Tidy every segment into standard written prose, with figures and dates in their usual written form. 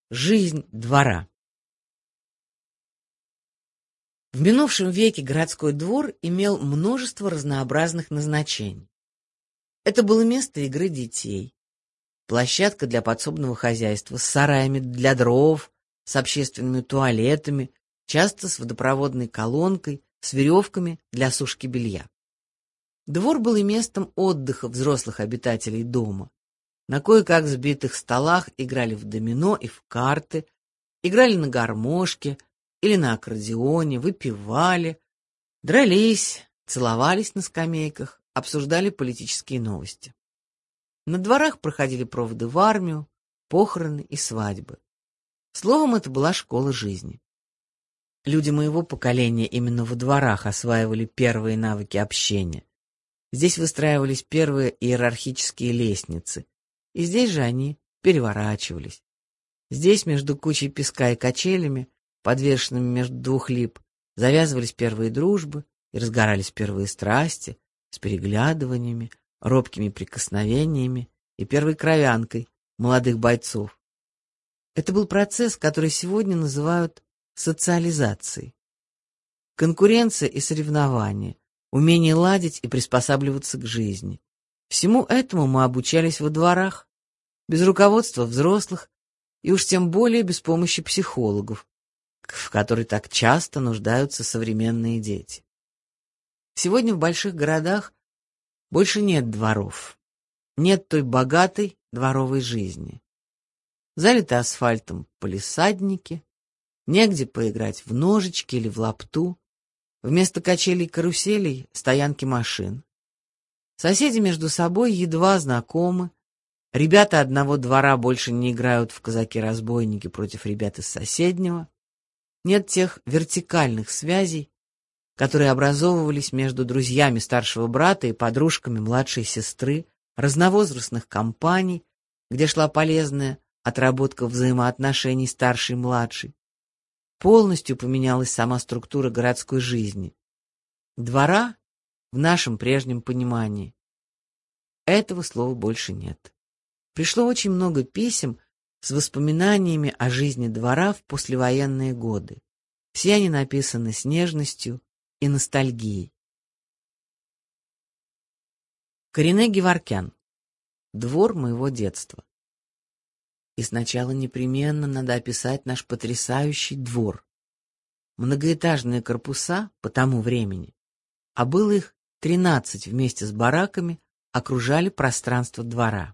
Жизнь двора. В минувшем веке городской двор имел множество разнообразных назначений. Это было место игры детей, площадка для подсобного хозяйства с сараями для дров, с общественными туалетами, часто с водопроводной колонкой, с веревками для сушки белья. Двор был и местом отдыха взрослых обитателей дома. На кое-как сбитых столах играли в домино и в карты, играли на гармошке или на аккордеоне, выпивали, дрались, целовались на скамейках, обсуждали политические новости. На дворах проходили проводы в армию, похороны и свадьбы. Словом, это была школа жизни. Люди моего поколения именно во дворах осваивали первые навыки общения. Здесь выстраивались первые иерархические лестницы, и здесь же они переворачивались. Здесь, между кучей песка и качелями, подвешенными между двух лип, завязывались первые дружбы и разгорались первые страсти с переглядываниями, робкими прикосновениями и первой кровянкой молодых бойцов. Это был процесс, который сегодня называют социализацией. Конкуренция и соревнования, умение ладить и приспосабливаться к жизни. Всему этому мы обучались во дворах, без руководства взрослых и уж тем более без помощи психологов, в которой так часто нуждаются современные дети. Сегодня в больших городах больше нет дворов, нет той богатой дворовой жизни. Залиты асфальтом палисадники, негде поиграть в ножички или в лапту, вместо качелей и каруселей стоянки машин. Соседи между собой едва знакомы, ребята одного двора больше не играют в казаки-разбойники против ребят из соседнего. Нет тех вертикальных связей, которые образовывались между друзьями старшего брата и подружками младшей сестры, разновозрастных компаний, где шла полезная отработка взаимоотношений старший-младший. Полностью поменялась сама структура городской жизни. Двора в нашем прежнем понимании. Этого слова больше нет. Пришло очень много писем с воспоминаниями о жизни двора в послевоенные годы. Все они написаны с нежностью и ностальгией. Карине Геворкян. Двор моего детства. И сначала непременно надо описать наш потрясающий двор. Многоэтажные корпуса по тому времени, а было их 13 вместе с бараками, окружали пространство двора.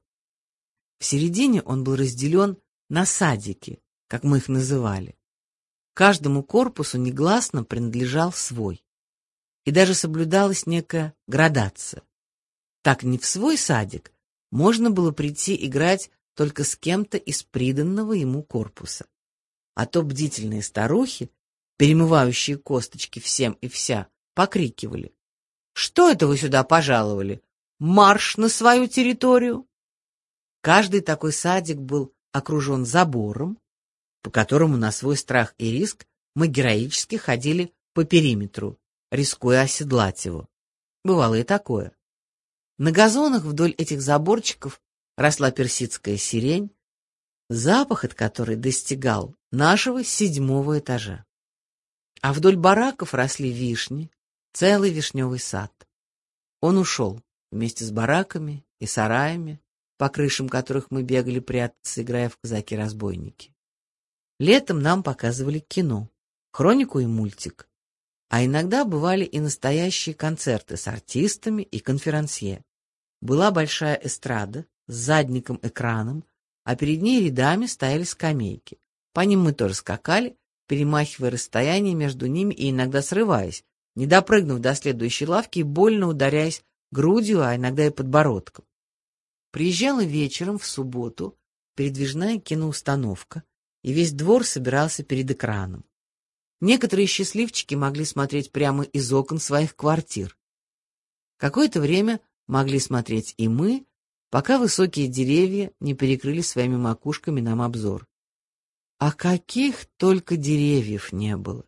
В середине он был разделен на садики, как мы их называли. Каждому корпусу негласно принадлежал свой. И даже соблюдалась некая градация. Так не в свой садик можно было прийти играть только с кем-то из приданного ему корпуса. А то бдительные старухи, перемывающие косточки всем и вся, покрикивали: «Что это вы сюда пожаловали? Марш на свою территорию!» Каждый такой садик был окружен забором, по которому на свой страх и риск мы героически ходили по периметру, рискуя оседлать его. Бывало и такое. На газонах вдоль этих заборчиков росла персидская сирень, запах от которой достигал нашего 7-го этажа. А вдоль бараков росли вишни, целый вишневый сад. Он ушел вместе с бараками и сараями, по крышам которых мы бегали прятаться, играя в казаки-разбойники. Летом нам показывали кино, хронику и мультик, а иногда бывали и настоящие концерты с артистами и конферансье. Была большая эстрада с задником экраном, а перед ней рядами стояли скамейки. По ним мы тоже скакали, перемахивая расстояние между ними и иногда срываясь, не допрыгнув до следующей лавки и больно ударяясь грудью, а иногда и подбородком. Приезжала вечером в субботу передвижная киноустановка, и весь двор собирался перед экраном. Некоторые счастливчики могли смотреть прямо из окон своих квартир. Какое-то время могли смотреть и мы, пока высокие деревья не перекрыли своими макушками нам обзор. А каких только деревьев не было!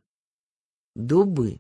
Дубы,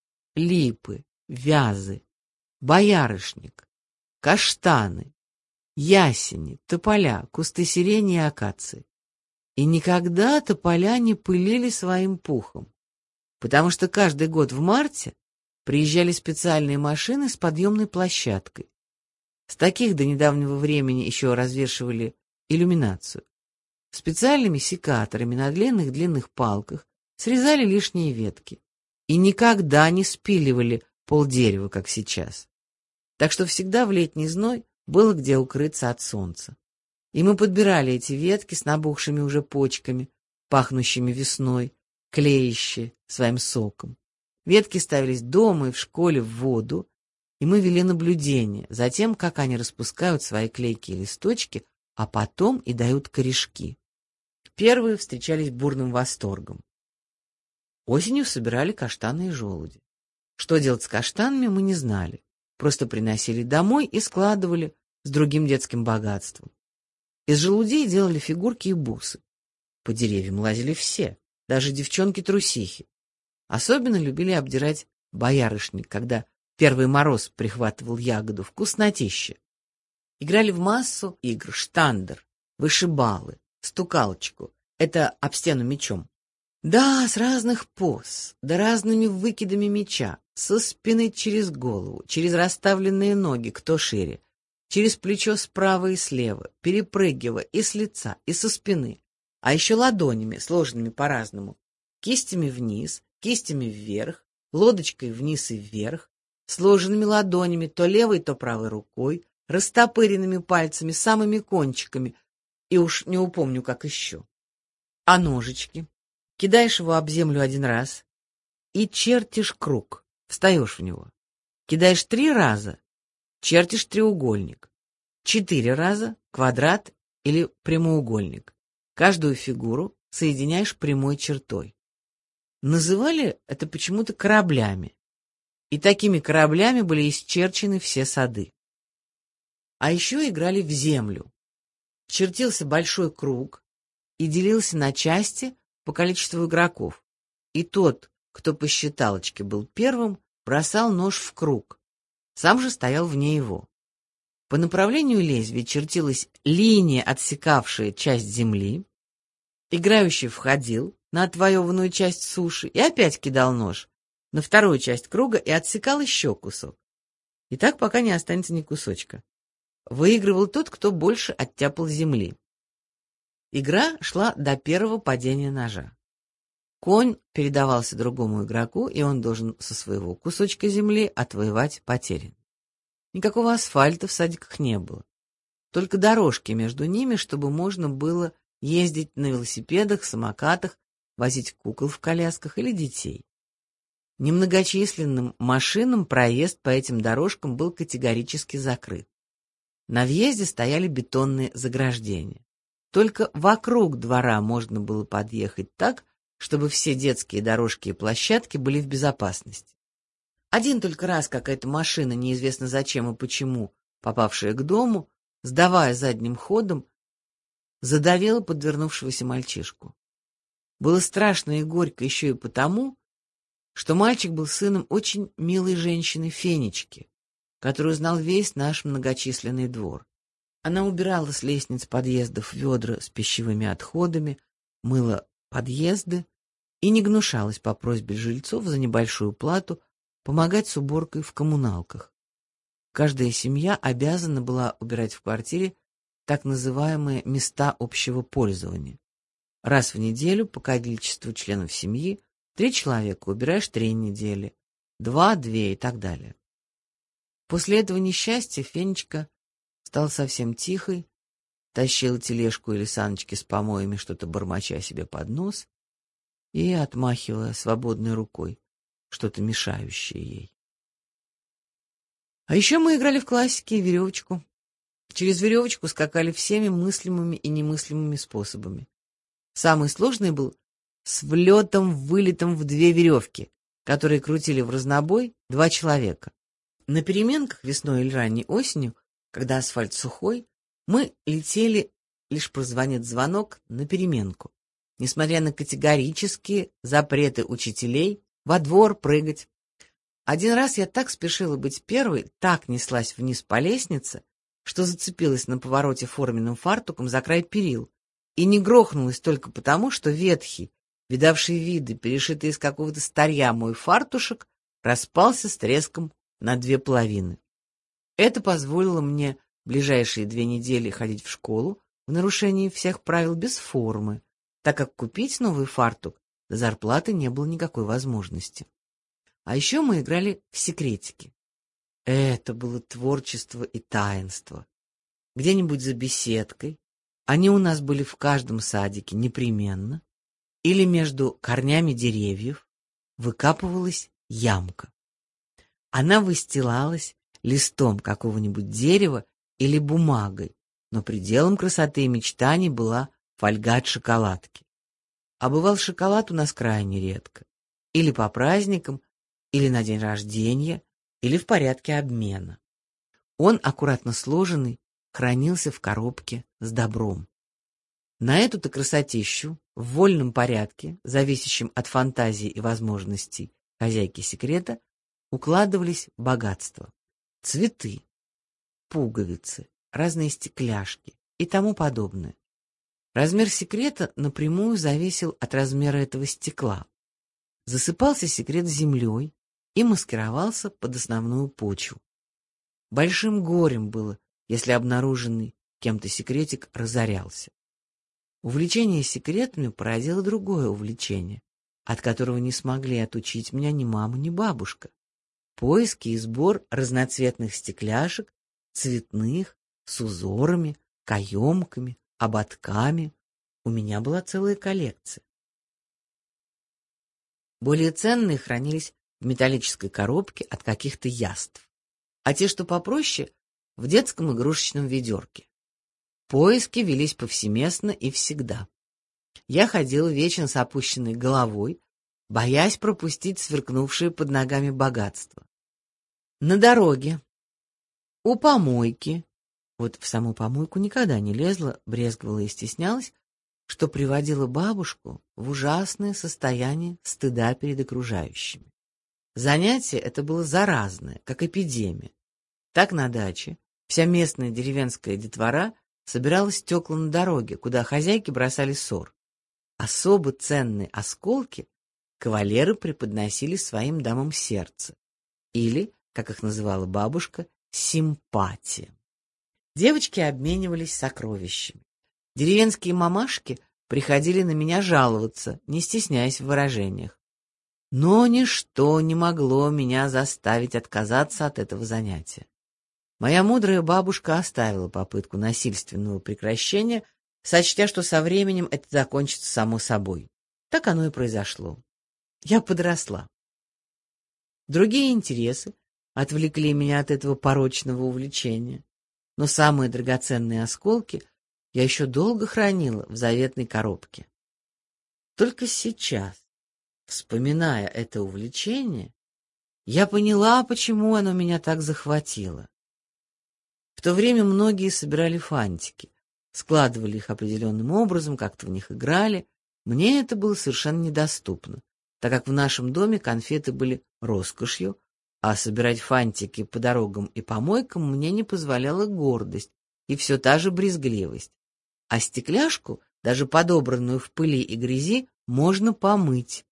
липы, вязы, боярышник, каштаны, ясени, тополя, кусты сирени и акации. И никогда тополя не пылили своим пухом, потому что каждый год в марте приезжали специальные машины с подъемной площадкой. С таких до недавнего времени еще развешивали иллюминацию. Специальными секаторами на длинных палках срезали лишние ветки и никогда не спиливали полдерева, как сейчас. Так что всегда в летний зной было где укрыться от солнца. И мы подбирали эти ветки с набухшими уже почками, пахнущими весной, клеящие своим соком. Ветки ставились дома и в школе в воду, и мы вели наблюдение за тем, как они распускают свои клейкие листочки, а потом и дают корешки. Первые встречались бурным восторгом. Осенью собирали каштаны и желуди. Что делать с каштанами, мы не знали. Просто приносили домой и складывали с другим детским богатством. Из желудей делали фигурки и бусы. По деревьям лазили все, даже девчонки-трусихи. Особенно любили обдирать боярышник, когда первый мороз прихватывал ягоду, вкуснотища. Играли в массу игр: штандер, вышибалы, стукалочку. Это об стену мечом. Да, с разных поз, да разными выкидами мяча, со спины через голову, через расставленные ноги, кто шире, через плечо справа и слева, перепрыгивая и с лица, и со спины, а еще ладонями, сложенными по-разному, кистями вниз, кистями вверх, лодочкой вниз и вверх, сложенными ладонями то левой, то правой рукой, растопыренными пальцами, самыми кончиками, и уж не упомню, как еще. А ножички? Кидаешь его об землю один раз и чертишь круг, встаешь в него. Кидаешь 3 раза, чертишь треугольник. 4 раза квадрат или прямоугольник. Каждую фигуру соединяешь прямой чертой. Называли это почему-то кораблями. И такими кораблями были исчерчены все сады. А еще играли в землю. Чертился большой круг и делился на части по количеству игроков. И тот, кто по считалочке был первым, бросал нож в круг. Сам же стоял вне его. По направлению лезвия чертилась линия, отсекавшая часть земли. Играющий входил на отвоеванную часть суши и опять кидал нож на вторую часть круга и отсекал еще кусок. И так, пока не останется ни кусочка. Выигрывал тот, кто больше оттяпал земли. Игра шла до первого падения ножа. Конь передавался другому игроку, и он должен со своего кусочка земли отвоевать потерянный. Никакого асфальта в садиках не было. Только дорожки между ними, чтобы можно было ездить на велосипедах, самокатах, возить кукол в колясках или детей. Немногочисленным машинам проезд по этим дорожкам был категорически закрыт. На въезде стояли бетонные заграждения. Только вокруг двора можно было подъехать так, чтобы все детские дорожки и площадки были в безопасности. Один только раз какая-то машина, неизвестно зачем и почему, попавшая к дому, сдавая задним ходом, задавила подвернувшегося мальчишку. Было страшно и горько еще и потому, что мальчик был сыном очень милой женщины Фенечки, которую знал весь наш многочисленный двор. Она убирала с лестниц подъездов ведра с пищевыми отходами, мыла подъезды и не гнушалась по просьбе жильцов за небольшую плату помогать с уборкой в коммуналках. Каждая семья обязана была убирать в квартире так называемые места общего пользования. Раз в неделю по количеству членов семьи 3 человека убираешь 3 недели, 2 — 2 и так далее. После этого несчастья Фенечка стала совсем тихой, тащила тележку или саночки с помоями, что-то бормоча себе под нос, и отмахивала свободной рукой что-то мешающее ей. А еще мы играли в классики и веревочку. Через веревочку скакали всеми мыслимыми и немыслимыми способами. Самый сложный был с влетом-вылетом в 2 веревки, которые крутили в разнобой 2 человека. На переменках весной или ранней осенью, когда асфальт сухой, мы летели, лишь прозвонит звонок, на переменку. Несмотря на категорические запреты учителей, во двор прыгать. Один раз я так спешила быть первой, так неслась вниз по лестнице, что зацепилась на повороте форменным фартуком за край перил и не грохнулась только потому, что ветхий, видавший виды, перешитый из какого-то старья мой фартушек, распался с треском на две половины. Это позволило мне ближайшие 2 недели ходить в школу в нарушении всех правил без формы, так как купить новый фартук до зарплаты не было никакой возможности. А еще мы играли в секретики. Это было творчество и таинство. Где-нибудь за беседкой, они у нас были в каждом садике непременно, или между корнями деревьев выкапывалась ямка. Она выстилалась листом какого-нибудь дерева или бумагой, но пределом красоты и мечтаний была фольга от шоколадки. А бывал шоколад у нас крайне редко. Или по праздникам, или на день рождения, или в порядке обмена. Он, аккуратно сложенный, хранился в коробке с добром. На эту-то красотищу, в вольном порядке, зависящем от фантазии и возможностей хозяйки секрета, укладывались богатства. Цветы, пуговицы, разные стекляшки и тому подобное. Размер секрета напрямую зависел от размера этого стекла. Засыпался секрет землей и маскировался под основную почву. Большим горем было, если обнаруженный кем-то секретик разорялся. Увлечение секретами породило другое увлечение, от которого не смогли отучить меня ни мама, ни бабушка. Поиски и сбор разноцветных стекляшек, цветных, с узорами, каемками, ободками. У меня была целая коллекция. Более ценные хранились в металлической коробке от каких-то яств, а те, что попроще, в детском игрушечном ведерке. Поиски велись повсеместно и всегда. Я ходила вечно с опущенной головой, боясь пропустить сверкнувшее под ногами богатство. На дороге, у помойки, вот в саму помойку никогда не лезла, брезговала и стеснялась, что приводило бабушку в ужасное состояние стыда перед окружающими. Занятие это было заразное, как эпидемия. Так на даче вся местная деревенская детвора собирала стекла на дороге, куда хозяйки бросали ссор. Особо ценные осколки кавалеры преподносили своим дамам сердца, или, как их называла бабушка, симпатия. Девочки обменивались сокровищами. Деревенские мамашки приходили на меня жаловаться, не стесняясь в выражениях. Но ничто не могло меня заставить отказаться от этого занятия. Моя мудрая бабушка оставила попытку насильственного прекращения, сочтя, что со временем это закончится само собой. Так оно и произошло. Я подросла. Другие интересы отвлекли меня от этого порочного увлечения, но самые драгоценные осколки я еще долго хранила в заветной коробке. Только сейчас, вспоминая это увлечение, я поняла, почему оно меня так захватило. В то время многие собирали фантики, складывали их определенным образом, как-то в них играли. Мне это было совершенно недоступно, так как в нашем доме конфеты были роскошью, а собирать фантики по дорогам и помойкам мне не позволяла гордость и все та же брезгливость. А стекляшку, даже подобранную в пыли и грязи, можно помыть.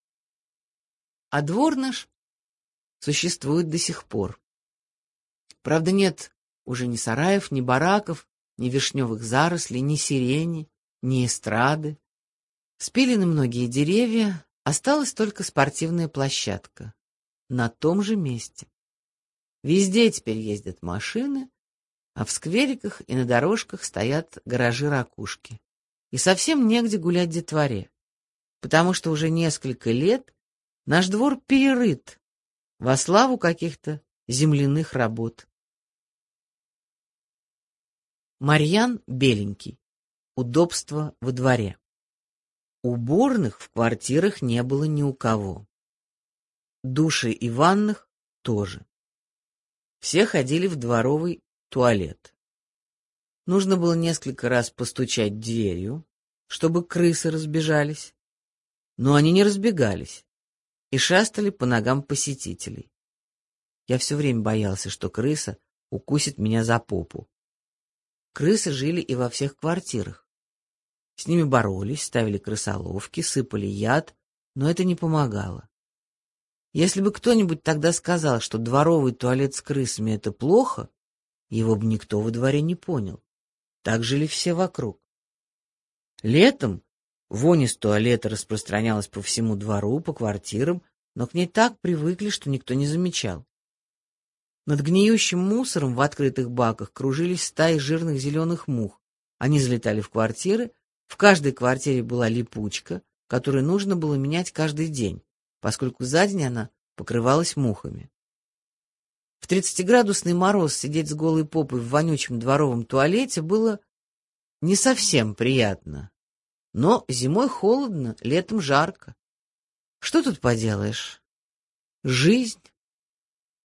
А двор наш существует до сих пор. Правда, нет уже ни сараев, ни бараков, ни вишневых зарослей, ни сирени, ни эстрады. Спилены многие деревья, осталась только спортивная площадка. На том же месте. Везде теперь ездят машины, а в сквериках и на дорожках стоят гаражи-ракушки. И совсем негде гулять детворе, потому что уже несколько лет наш двор перерыт во славу каких-то земляных работ. Марьян Беленький. Удобство во дворе. Уборных в квартирах не было ни у кого. Души и ванных тоже. Все ходили в дворовый туалет. Нужно было несколько раз постучать дверью, чтобы крысы разбежались, но они не разбегались и шастали по ногам посетителей. Я все время боялся, что крыса укусит меня за попу. Крысы жили и во всех квартирах. С ними боролись, ставили крысоловки, сыпали яд, но это не помогало. Если бы кто-нибудь тогда сказал, что дворовый туалет с крысами — это плохо, его бы никто во дворе не понял. Так жили все вокруг. Летом вонь из туалета распространялась по всему двору, по квартирам, но к ней так привыкли, что никто не замечал. Над гниющим мусором в открытых баках кружились стаи жирных зеленых мух. Они залетали в квартиры, в каждой квартире была липучка, которую нужно было менять каждый день, поскольку за день она покрывалась мухами. В 30-градусный мороз сидеть с голой попой в вонючем дворовом туалете было не совсем приятно. Но зимой холодно, летом жарко. Что тут поделаешь? Жизнь.